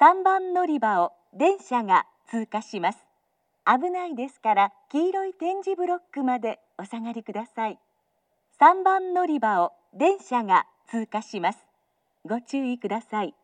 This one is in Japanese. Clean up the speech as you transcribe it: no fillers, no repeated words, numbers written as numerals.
3番乗り場を電車が通過します。危ないですから黄色い点字ブロックまでお下がりください。3番乗り場を電車が通過します。ご注意ください。